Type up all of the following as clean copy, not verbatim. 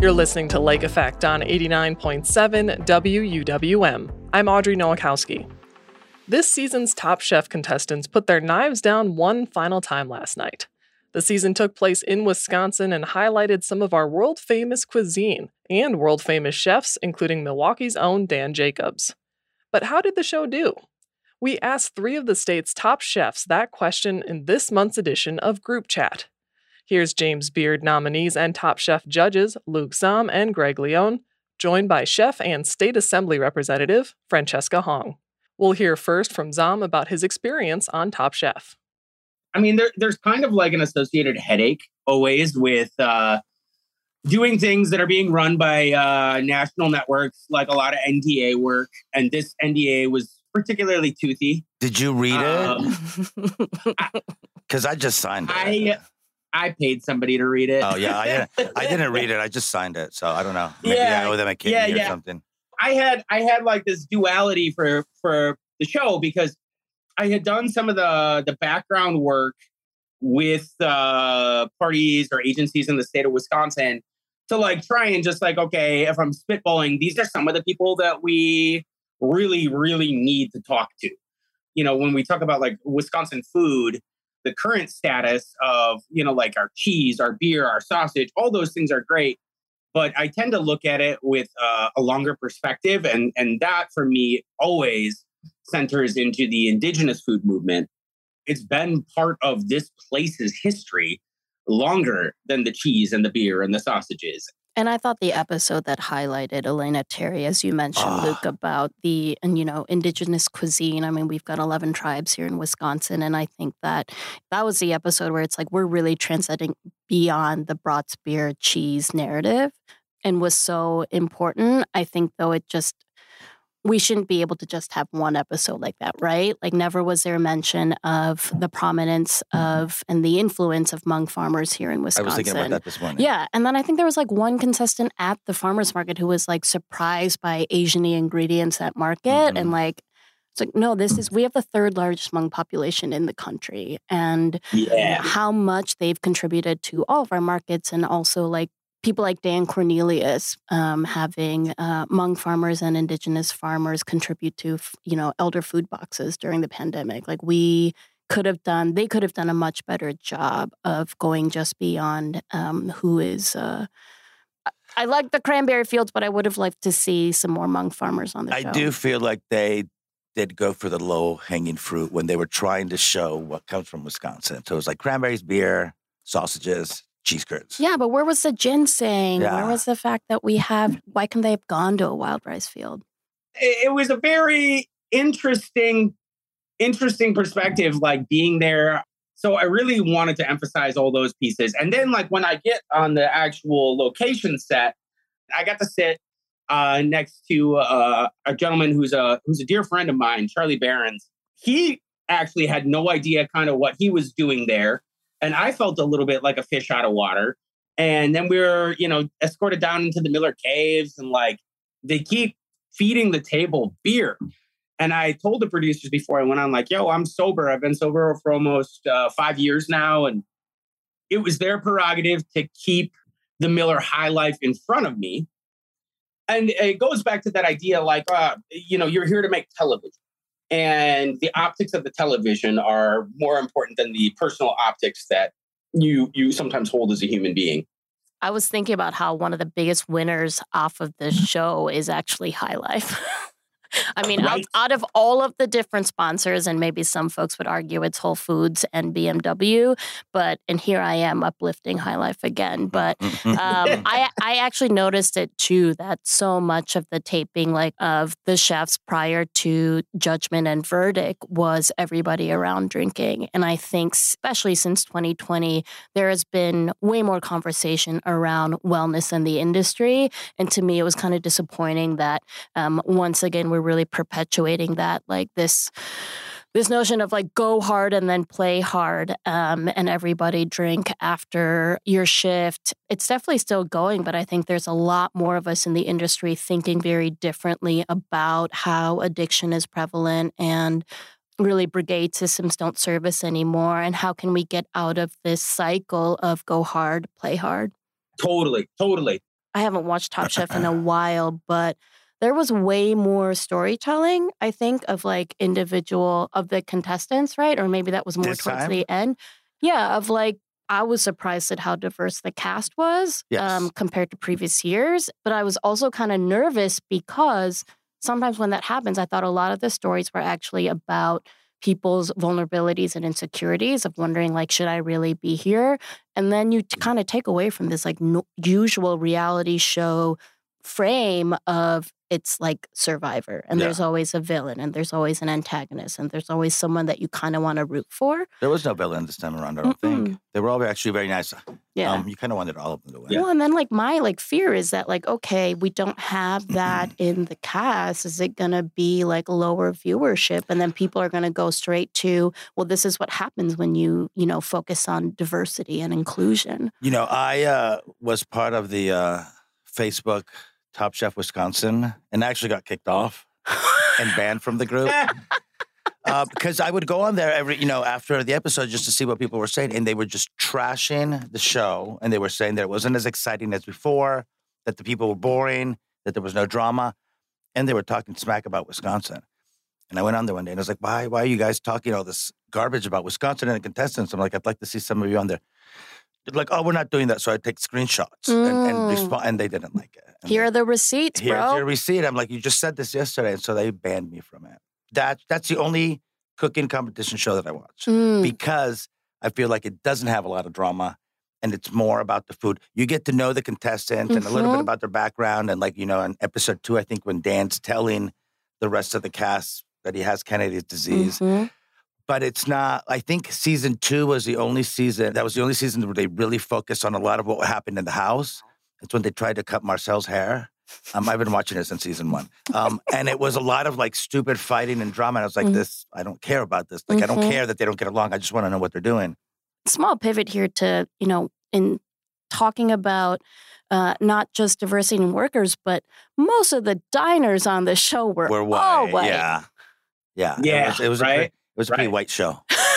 You're listening to Lake Effect on 89.7 WUWM. I'm Audrey Nowakowski. This season's Top Chef contestants put their knives down one final time last night. The season took place in Wisconsin and highlighted some of our world-famous cuisine and world-famous chefs, including Milwaukee's own Dan Jacobs. But how did the show do? We asked 3 of the state's top chefs that question in this month's edition of Group Chat. Here's James Beard nominees and Top Chef judges Luke Zahm and Greg Leone, joined by Chef and State Assembly Representative Francesca Hong. We'll hear first from Zahm about his experience on Top Chef. I mean, there's kind of like an associated headache always with doing things that are being run by national networks, like a lot of NDA work. And this NDA was particularly toothy. Did you read it? Because I just signed it. I paid somebody to read it. Oh, yeah. I didn't read it. I just signed it. So I don't know. Maybe I owe them a kidney or something. I had like this duality for the show because I had done some of the background work with parties or agencies in the state of Wisconsin to like try and just like, okay, if I'm spitballing, these are some of the people that we really, really need to talk to. You know, when we talk about like Wisconsin food, the current status of, you know, like our cheese, our beer, our sausage, all those things are great. But I tend to look at it with a longer perspective. And that for me always centers into the indigenous food movement. It's been part of this place's history longer than the cheese and the beer and the sausages. And I thought the episode that highlighted Elena Terry, as you mentioned, Luke, about the, indigenous cuisine. I mean, we've got 11 tribes here in Wisconsin. And I think that was the episode where it's like we're really transcending beyond the brats, beer, cheese narrative and was so important. I think, though, we shouldn't be able to just have one episode like that, right? Like never was there a mention of the prominence of and the influence of Hmong farmers here in Wisconsin. I was thinking about that this morning. Yeah. And then I think there was like one contestant at the farmer's market who was like surprised by Asian-y ingredients at market. Mm-hmm. And like, it's like, no, we have the 3rd largest Hmong population in the country. And how much they've contributed to all of our markets and also like people like Dan Cornelius having Hmong farmers and indigenous farmers contribute to, elder food boxes during the pandemic. Like they could have done a much better job of going just beyond who is. I like the cranberry fields, but I would have liked to see some more Hmong farmers on the show. I do feel like they did go for the low-hanging fruit when they were trying to show what comes from Wisconsin. So it was like cranberries, beer, sausages, cheese curds. Yeah, but where was the ginseng? Yeah. Where was the fact that why couldn't they have gone to a wild rice field? It was a very interesting perspective, like being there. So I really wanted to emphasize all those pieces. And then like when I get on the actual location set, I got to sit next to a gentleman who's a dear friend of mine, Charlie Behrens. He actually had no idea kind of what he was doing there. And I felt a little bit like a fish out of water. And then we were, escorted down into the Miller Caves and like they keep feeding the table beer. And I told the producers before I went on, like, yo, I'm sober. I've been sober for almost 5 years now. And it was their prerogative to keep the Miller High Life in front of me. And it goes back to that idea like, you're here to make television. And the optics of the television are more important than the personal optics that you sometimes hold as a human being. I was thinking about how one of the biggest winners off of this show is actually High Life. I mean, right. out of all of the different sponsors, and maybe some folks would argue it's Whole Foods and BMW, and here I am uplifting High Life again. But I actually noticed it too, that so much of the taping like of the chefs prior to Judgment and Verdict was everybody around drinking. And I think especially since 2020, there has been way more conversation around wellness in the industry. And to me, it was kind of disappointing that once again, we're really perpetuating that, like this notion of like go hard and then play hard and everybody drink after your shift. It's definitely still going, but I think there's a lot more of us in the industry thinking very differently about how addiction is prevalent and really brigade systems don't serve us anymore. And how can we get out of this cycle of go hard, play hard? Totally. I haven't watched Top Chef in a while, but there was way more storytelling, I think, of like individual of the contestants, right? Or maybe that was more towards the end. Yeah, of like, I was surprised at how diverse the cast was compared to previous years. But I was also kind of nervous because sometimes when that happens, I thought a lot of the stories were actually about people's vulnerabilities and insecurities of wondering, like, should I really be here? And then you kind of take away from this, like, usual reality show frame of it's like Survivor, and there's always a villain, and there's always an antagonist, and there's always someone that you kind of want to root for. There was no villain this time around, I don't think. They were all actually very nice. Yeah. You kind of wanted all of them to win. Well, and then like my like fear is that like, okay, we don't have that in the cast. Is it going to be like lower viewership? And then people are going to go straight to, well, this is what happens when you focus on diversity and inclusion. I was part of the Facebook Top Chef Wisconsin, and actually got kicked off and banned from the group because I would go on there after the episode just to see what people were saying, and they were just trashing the show, and they were saying that it wasn't as exciting as before, that the people were boring, that there was no drama, and they were talking smack about Wisconsin. And I went on there one day, and I was like, why are you guys talking all this garbage about Wisconsin and the contestants? I'm like, I'd like to see some of you on there. They're like, oh, we're not doing that. So I take screenshots and respond, and they didn't like it. And here are the receipts, bro. Here's your receipt. I'm like, you just said this yesterday. And so they banned me from it. That's the only cooking competition show that I watch because I feel like it doesn't have a lot of drama and it's more about the food. You get to know the contestant and a little bit about their background. And like, in episode 2, I think when Dan's telling the rest of the cast that he has Kennedy's disease. But it's not, I think season 2 was the only season, that was the only season where they really focused on a lot of what happened in the house. It's when they tried to cut Marcel's hair. I've been watching it since season 1. And it was a lot of like stupid fighting and drama. And I was like, I don't care about this. Like, I don't care that they don't get along. I just want to know what they're doing. Small pivot here to, in talking about not just diversity in workers, but most of the diners on the show were all white. Yeah. It was right? It was a pretty white show.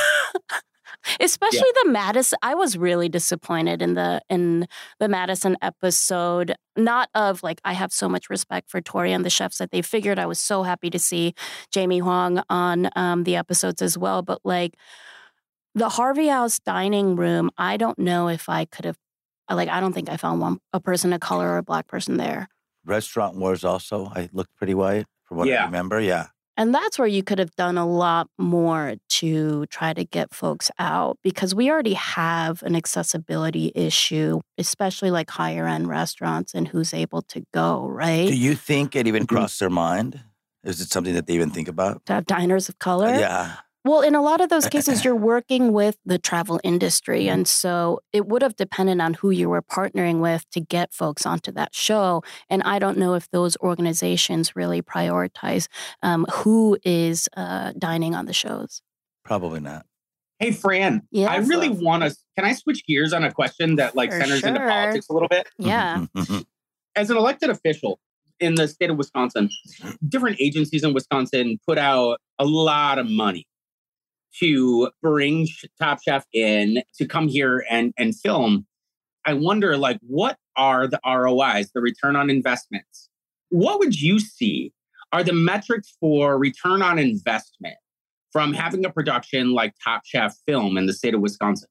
Especially the Madison. I was really disappointed in the Madison episode. Not of like, I have so much respect for Tori and the chefs that they figured. I was so happy to see Jamie Huang on the episodes as well. But like the Harvey House dining room, I don't know if I could have, I don't think I found a person of color or a Black person there. Restaurant Wars also, I looked pretty white from what I remember. Yeah. And that's where you could have done a lot more to try to get folks out because we already have an accessibility issue, especially like higher end restaurants and who's able to go, right? Do you think it even crossed their mind? Is it something that they even think about? To have diners of color? Yeah. Well, in a lot of those cases, you're working with the travel industry. And so it would have depended on who you were partnering with to get folks onto that show. And I don't know if those organizations really prioritize who is dining on the shows. Probably not. Hey, Fran, I really want to, can I switch gears on a question that like centers into politics a little bit? Yeah. As an elected official in the state of Wisconsin, different agencies in Wisconsin put out a lot of money to bring Top Chef in to come here and film. I wonder, like, what are the ROIs, the return on investments? What would you see are the metrics for return on investment from having a production like Top Chef film in the state of Wisconsin?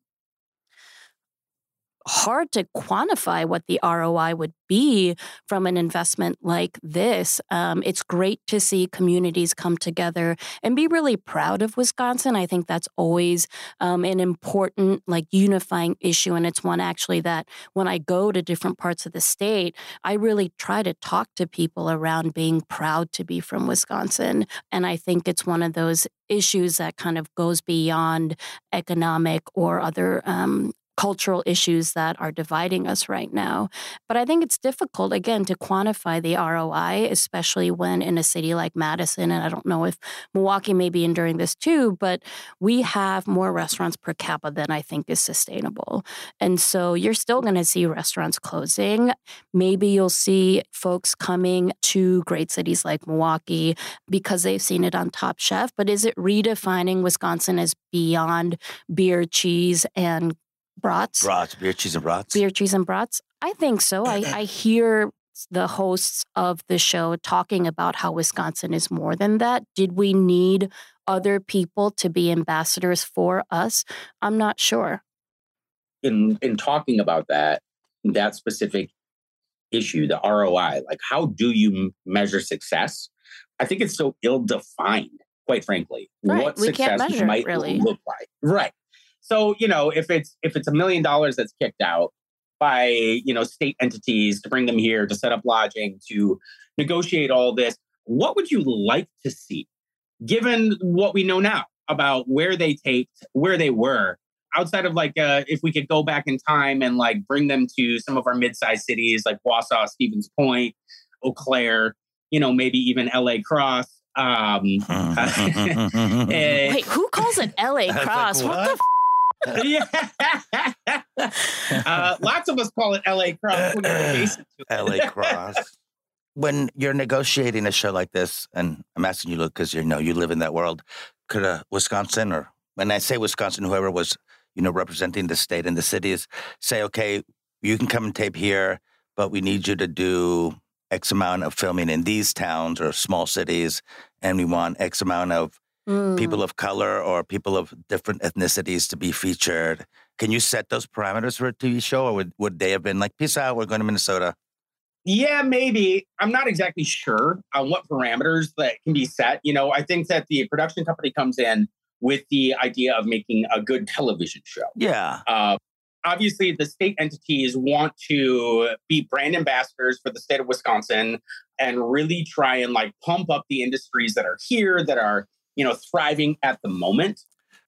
Hard to quantify what the ROI would be from an investment like this. It's great to see communities come together and be really proud of Wisconsin. I think that's always an important, like, unifying issue. And it's one actually that when I go to different parts of the state, I really try to talk to people around being proud to be from Wisconsin. And I think it's one of those issues that kind of goes beyond economic or other cultural issues that are dividing us right now. But I think it's difficult, again, to quantify the ROI, especially when in a city like Madison, and I don't know if Milwaukee may be enduring this too, but we have more restaurants per capita than I think is sustainable. And so you're still going to see restaurants closing. Maybe you'll see folks coming to great cities like Milwaukee because they've seen it on Top Chef, but is it redefining Wisconsin as beyond beer, cheese, and brats. Beer, cheese, and brats. Beer, cheese, and brats. I think so. I hear the hosts of the show talking about how Wisconsin is more than that. Did we need other people to be ambassadors for us? I'm not sure. In talking about that specific issue, the ROI, like how do you measure success? I think it's so ill-defined, quite frankly, right. what we success can't measure might it, really. look like. Right. So, if it's $1 million that's kicked out by, state entities to bring them here, to set up lodging, to negotiate all this, what would you like to see, given what we know now about where they taped, where they were, outside of if we could go back in time and bring them to some of our mid-sized cities like Wausau, Stevens Point, Eau Claire, maybe even LA Cross. Wait, who calls it LA Cross? What the lots of us call it LA Cross. LA Cross. When you're negotiating a show like this, and I'm asking you, Luke, because you live in that world, could Wisconsin, or when I say Wisconsin, whoever was representing the state and the cities, say, okay, you can come and tape here, but we need you to do X amount of filming in these towns or small cities, and we want X amount of people of color or people of different ethnicities to be featured. Can you set those parameters for a TV show, or would they have been like, peace out, we're going to Minnesota? Yeah, maybe. I'm not exactly sure on what parameters that can be set. I think that the production company comes in with the idea of making a good television show. Yeah. Obviously, the state entities want to be brand ambassadors for the state of Wisconsin and really try and pump up the industries that are here, that are, thriving at the moment,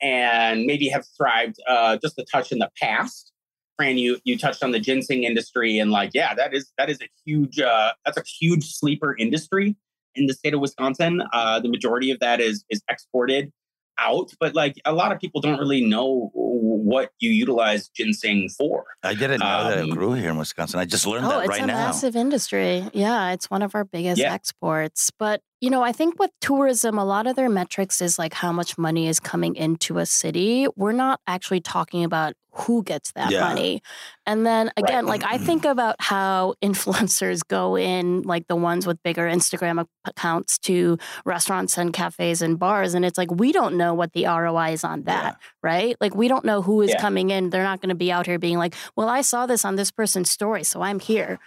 and maybe have thrived just a touch in the past. Fran, you touched on the ginseng industry, and that is a huge that's a huge sleeper industry in the state of Wisconsin. The majority of that is exported out, but a lot of people don't really know what you utilize ginseng for. I didn't know that it grew here in Wisconsin. I just learned that right now. It's a massive industry. Yeah, it's one of our biggest exports. But, I think with tourism, a lot of their metrics is how much money is coming into a city. We're not actually talking about who gets that money. And then again, I think about how influencers go in, the ones with bigger Instagram accounts, to restaurants and cafes and bars. And it's we don't know what the ROI is on that, right? We don't know who is coming in. They're not going to be out here being well, I saw this on this person's story, so I'm here.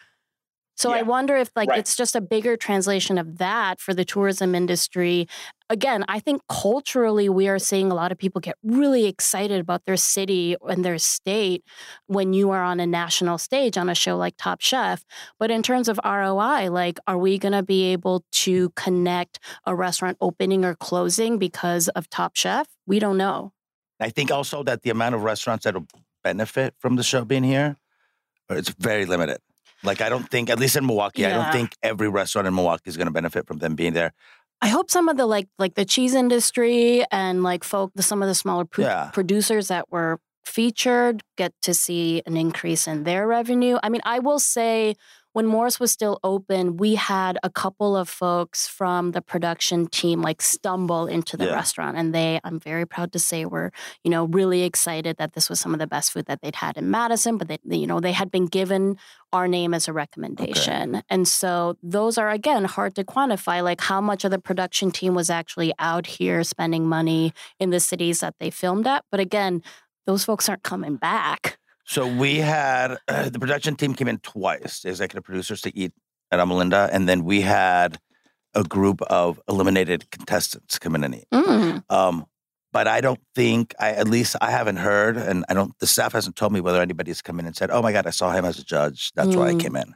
So I wonder if it's just a bigger translation of that for the tourism industry. Again, I think culturally we are seeing a lot of people get really excited about their city and their state when you are on a national stage on a show like Top Chef. But in terms of ROI, are we going to be able to connect a restaurant opening or closing because of Top Chef? We don't know. I think also that the amount of restaurants that will benefit from the show being here, it's very limited. I don't think, at least in Milwaukee, I don't think every restaurant in Milwaukee is going to benefit from them being there. I hope some of the like the cheese industry and some of the smaller producers that were featured get to see an increase in their revenue. I mean, I will say, when Morris was still open, we had a couple of folks from the production team stumble into the restaurant, and I'm very proud to say, were really excited that this was some of the best food that they'd had in Madison, but they had been given our name as a recommendation. And so those are, again, hard to quantify, how much of the production team was actually out here spending money in the cities that they filmed at. But again, those folks aren't coming back. So we had the production team came in twice, the executive producers, to eat at Amalinda, and then we had a group of eliminated contestants come in and eat. But I don't think, at least I haven't heard, and the staff hasn't told me whether anybody's come in and said, "Oh my God, I saw him as a judge. That's why I came in."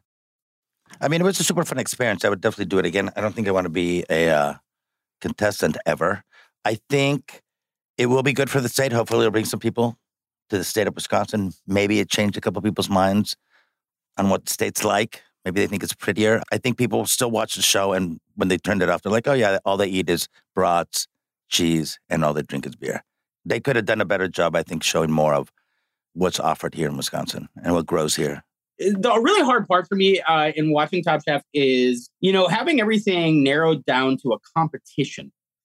I mean, it was a super fun experience. I would definitely do it again. I don't think I want to be a contestant ever. I think it will be good for the state. Hopefully, it'll bring some people to the state of Wisconsin. Maybe it changed a couple of people's minds on what the state's like. Maybe they think it's prettier. I think people still watch the show, and when they turned it off, they're like, "Oh yeah, all they eat is brats, cheese, and all they drink is beer." They could have done a better job, I think, showing more of what's offered here in Wisconsin and what grows here. The really hard part for me in watching Top Chef is, having everything narrowed down to a competition.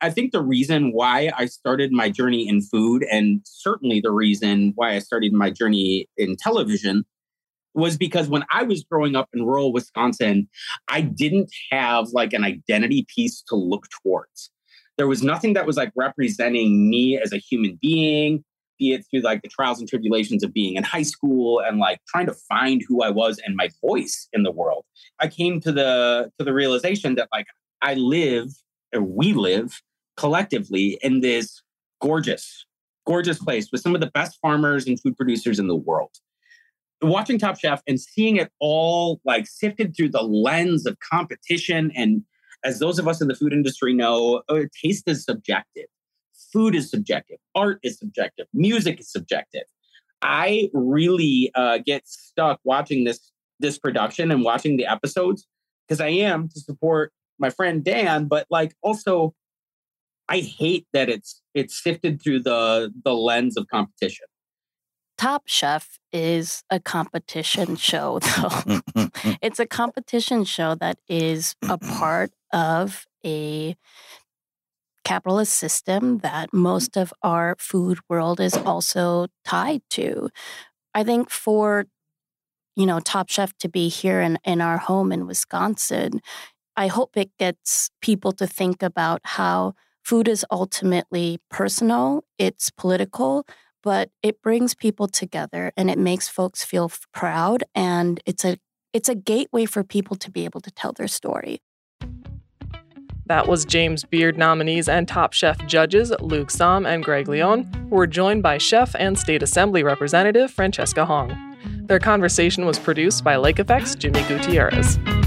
I think the reason why I started my journey in food, and certainly the reason why I started my journey in television, was because when I was growing up in rural Wisconsin, I didn't have like an identity piece to look towards. There was nothing that was like representing me as a human being, be it through like the trials and tribulations of being in high school and like trying to find who I was and my voice in the world. I came to the realization that like we live collectively in this gorgeous place with some of the best farmers and food producers in the world. Watching Top Chef and seeing it all like sifted through the lens of competition. And as those of us in the food industry know, taste is subjective. Food is subjective. Art is subjective. Music is subjective. I really get stuck watching this production and watching the episodes because I am to support my friend Dan, but like also I hate that it's sifted through the lens of competition. Top Chef is a competition show, though. It's a competition show that is a part of a capitalist system that most of our food world is also tied to. I think for, Top Chef to be here in our home in Wisconsin, I hope it gets people to think about how food is ultimately personal, it's political, but it brings people together and it makes folks feel proud, and it's a gateway for people to be able to tell their story. That was James Beard nominees and Top Chef judges Luke Som and Greg Leone, who were joined by Chef and State Assembly Representative Francesca Hong. Their conversation was produced by Lake Effect's Jimmy Gutierrez.